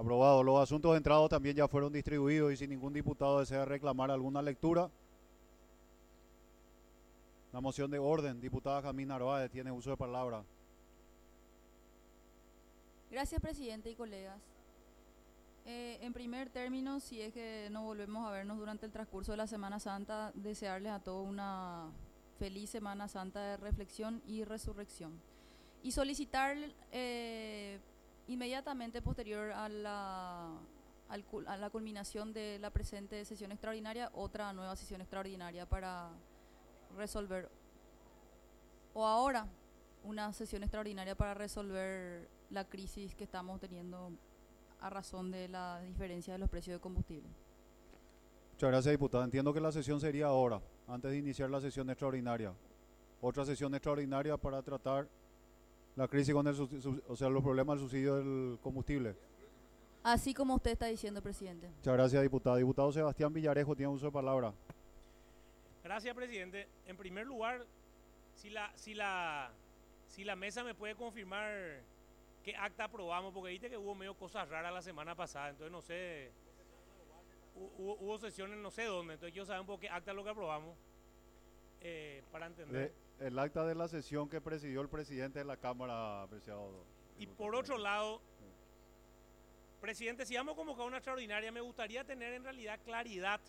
Aprobado. Los asuntos entrados también ya fueron distribuidos y si ningún diputado desea reclamar alguna lectura. La moción de orden, diputada Jamín Narváez, tiene uso de palabra. Gracias, presidente y colegas. En primer término, si es que no volvemos a vernos durante el transcurso de la Semana Santa, desearles a todos una feliz Semana Santa de reflexión y resurrección. Y solicitar inmediatamente posterior a la culminación de la presente sesión extraordinaria, otra nueva sesión extraordinaria para resolver, o ahora una sesión extraordinaria para resolver la crisis que estamos teniendo a razón de la diferencia de los precios de combustible. Muchas gracias, diputada. Entiendo que la sesión sería ahora, antes de iniciar la sesión extraordinaria. Otra sesión extraordinaria para tratar la crisis con los problemas del subsidio del combustible. Así como usted está diciendo, presidente. Muchas gracias, diputada. Diputado Sebastián Villarejo tiene uso de palabra. Gracias, presidente. En primer lugar, si la mesa me puede confirmar qué acta aprobamos, porque viste que hubo medio cosas raras la semana pasada, entonces no sé, hubo sesiones no sé dónde, entonces quiero saber un poco qué acta es lo que aprobamos, para entender. El acta de la sesión que presidió el presidente de la Cámara, apreciado. Y por otro lado, presidente, si vamos a convocar una extraordinaria, me gustaría tener en realidad claridad,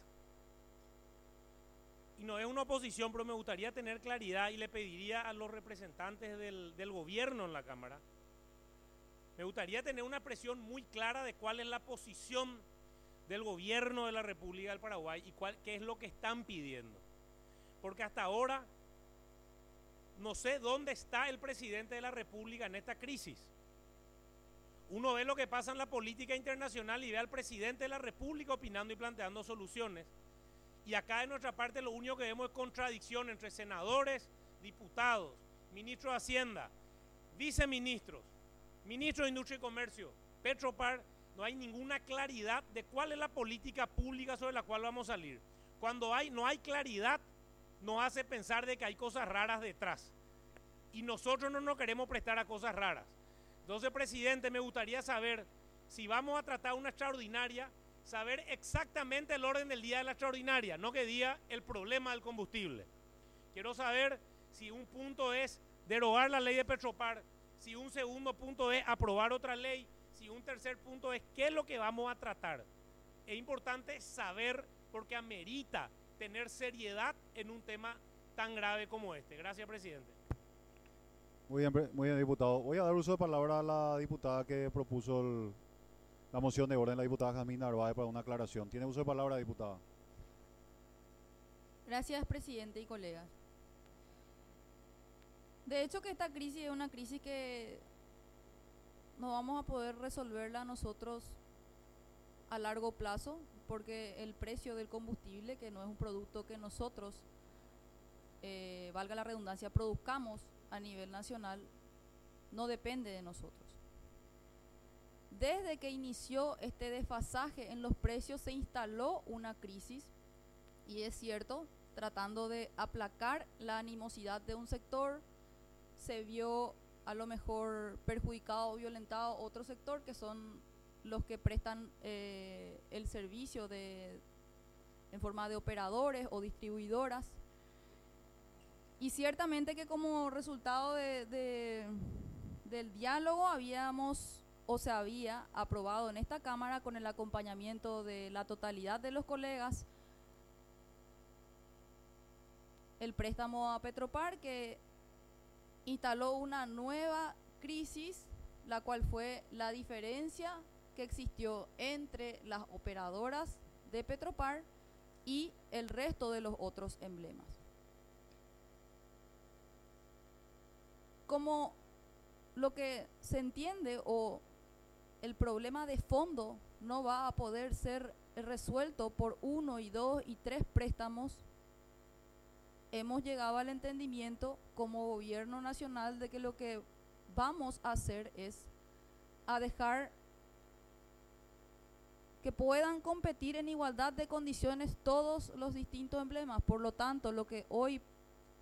y no es una oposición, pero me gustaría tener claridad y le pediría a los representantes del gobierno en la Cámara, me gustaría tener una expresión muy clara de cuál es la posición del gobierno de la República del Paraguay y qué es lo que están pidiendo. Porque hasta ahora no sé dónde está el presidente de la República en esta crisis. Uno ve lo que pasa en la política internacional y ve al presidente de la República opinando y planteando soluciones. Y acá de nuestra parte lo único que vemos es contradicción entre senadores, diputados, ministros de Hacienda, viceministros, ministro de Industria y Comercio, Petropar. No hay ninguna claridad de cuál es la política pública sobre la cual vamos a salir. Cuando no hay claridad, nos hace pensar de que hay cosas raras detrás. Y nosotros no nos queremos prestar a cosas raras. Entonces, presidente, me gustaría saber si vamos a tratar una extraordinaria, saber exactamente el orden del día de la extraordinaria, no que diga el problema del combustible. Quiero saber si un punto es derogar la ley de Petropar, si un segundo punto es aprobar otra ley, si un tercer punto es qué es lo que vamos a tratar. Es importante saber porque amerita tener seriedad en un tema tan grave como este. Gracias, presidente. Muy bien, diputado. Voy a dar uso de palabra a la diputada que propuso la moción de orden, la diputada Jamín Narváez, para una aclaración. ¿Tiene uso de palabra, diputada? Gracias, presidente y colegas. De hecho que esta crisis es una crisis que no vamos a poder resolverla nosotros a largo plazo, porque el precio del combustible, que no es un producto que nosotros, valga la redundancia, produzcamos a nivel nacional, no depende de nosotros. Desde que inició este desfasaje en los precios se instaló una crisis, y es cierto, tratando de aplacar la animosidad de un sector, se vio a lo mejor perjudicado o violentado otro sector, que son los que prestan el servicio en forma de operadores o distribuidoras. Y ciertamente que como resultado del diálogo se había aprobado en esta Cámara, con el acompañamiento de la totalidad de los colegas, el préstamo a Petropar, que instaló una nueva crisis, la cual fue la diferencia que existió entre las operadoras de Petropar y el resto de los otros emblemas. Como lo que se entiende, o el problema de fondo no va a poder ser resuelto por 1, 2 y 3 préstamos, hemos llegado al entendimiento como gobierno nacional de que lo que vamos a hacer es a dejar que puedan competir en igualdad de condiciones todos los distintos emblemas. Por lo tanto, lo que hoy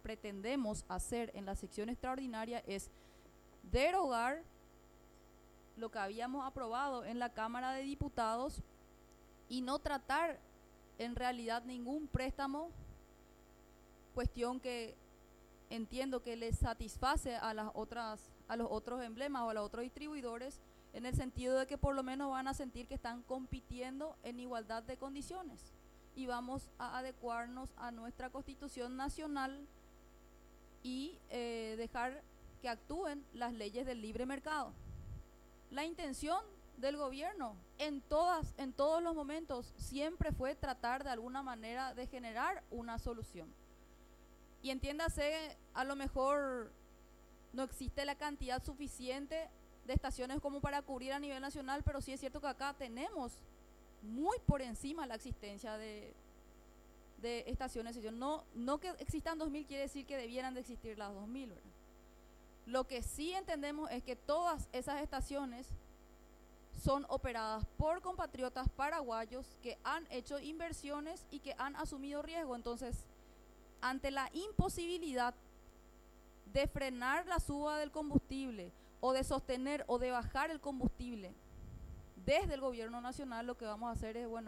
pretendemos hacer en la sección extraordinaria es derogar lo que habíamos aprobado en la Cámara de Diputados y no tratar en realidad ningún préstamo, cuestión que entiendo que les satisface a los otros emblemas o a los otros distribuidores, en el sentido de que por lo menos van a sentir que están compitiendo en igualdad de condiciones y vamos a adecuarnos a nuestra Constitución Nacional y dejar que actúen las leyes del libre mercado. La intención del gobierno en todos los momentos siempre fue tratar de alguna manera de generar una solución. Y entiéndase, a lo mejor no existe la cantidad suficiente de estaciones como para cubrir a nivel nacional, pero sí es cierto que acá tenemos muy por encima la existencia de estaciones. No que existan 2.000 quiere decir que debieran de existir las 2.000, ¿verdad? Lo que sí entendemos es que todas esas estaciones son operadas por compatriotas paraguayos que han hecho inversiones y que han asumido riesgo. Entonces, ante la imposibilidad de frenar la suba del combustible o de sostener o de bajar el combustible desde el gobierno nacional, lo que vamos a hacer es,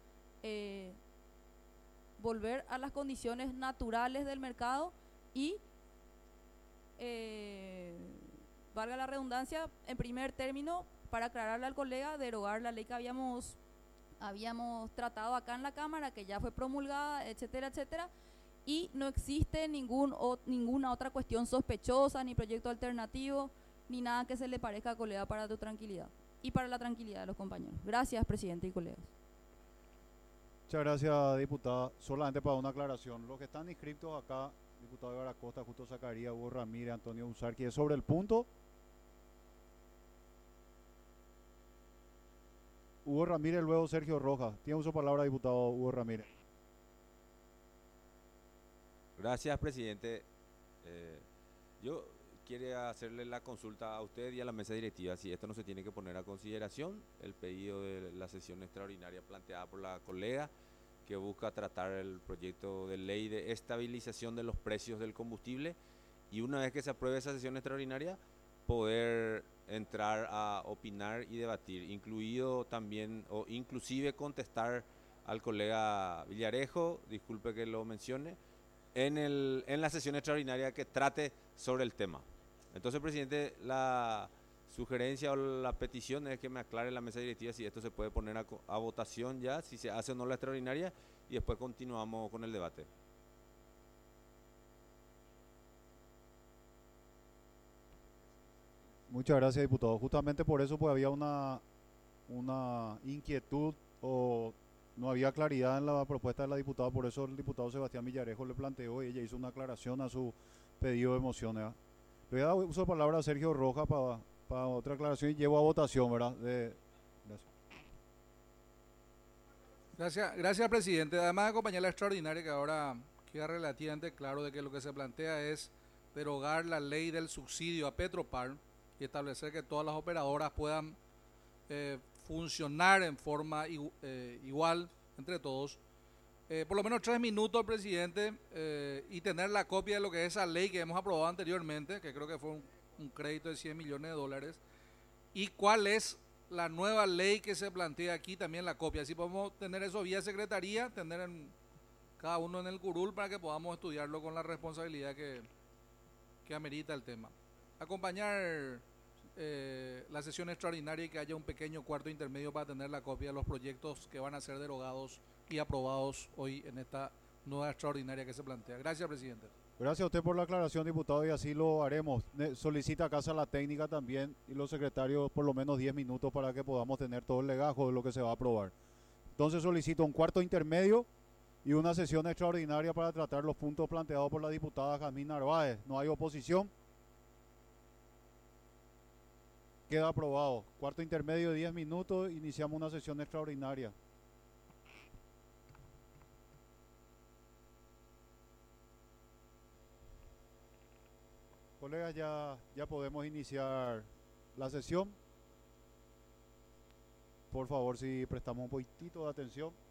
volver a las condiciones naturales del mercado y, valga la redundancia, en primer término, para aclararle al colega, derogar la ley que habíamos tratado acá en la Cámara, que ya fue promulgada, etcétera, etcétera, y no existe ninguna otra cuestión sospechosa, ni proyecto alternativo, ni nada que se le parezca, colega, para tu tranquilidad y para la tranquilidad de los compañeros. Gracias, presidente y colegas. Muchas gracias, diputada. Solamente para una aclaración, los que están inscritos acá, diputado Ibar Acosta, Justo Zacarías, Hugo Ramírez, Antonio Usarqui, es sobre el punto. Hugo Ramírez, luego Sergio Rojas. Tiene uso de palabra, diputado Hugo Ramírez. Gracias, presidente. Yo quiero hacerle la consulta a usted y a la mesa directiva si esto no se tiene que poner a consideración, el pedido de la sesión extraordinaria planteada por la colega, que busca tratar el proyecto de ley de estabilización de los precios del combustible, y una vez que se apruebe esa sesión extraordinaria, poder entrar a opinar y debatir, incluido también, o inclusive contestar al colega Villarejo, disculpe que lo mencione, en la sesión extraordinaria que trate sobre el tema. Entonces, presidente, la sugerencia o la petición es que me aclare la mesa directiva si esto se puede poner a votación ya, si se hace o no la extraordinaria, y después continuamos con el debate. Muchas gracias, diputado. Justamente por eso pues había una inquietud o no había claridad en la propuesta de la diputada, por eso el diputado Sebastián Villarejo le planteó y ella hizo una aclaración a su pedido de moción, ¿verdad? Le voy a dar uso de palabra a Sergio Rojas para otra aclaración y llevo a votación, ¿verdad? Gracias, presidente. Además de acompañar la extraordinaria, que ahora queda relativamente claro de que lo que se plantea es derogar la ley del subsidio a Petropar y establecer que todas las operadoras puedan funcionar en forma igual entre todos. Por lo menos 3 minutos, presidente, y tener la copia de lo que es esa ley que hemos aprobado anteriormente, que creo que fue un crédito de 100 millones de dólares, y cuál es la nueva ley que se plantea aquí, también la copia. Así podemos tener eso vía secretaría, tener cada uno en el curul para que podamos estudiarlo con la responsabilidad que amerita el tema. Acompañar la sesión extraordinaria y que haya un pequeño cuarto intermedio para tener la copia de los proyectos que van a ser derogados y aprobados hoy en esta nueva extraordinaria que se plantea. Gracias, presidente. Gracias a usted por la aclaración, diputado, y así lo haremos. Solicita a Casa la Técnica también y los secretarios por lo menos 10 minutos para que podamos tener todo el legajo de lo que se va a aprobar. Entonces solicito un cuarto intermedio y una sesión extraordinaria para tratar los puntos planteados por la diputada Jazmín Narváez. No hay oposición. Queda aprobado. Cuarto intermedio de 10 minutos, iniciamos una sesión extraordinaria. Colegas, ya podemos iniciar la sesión. Por favor, si prestamos un poquitito de atención.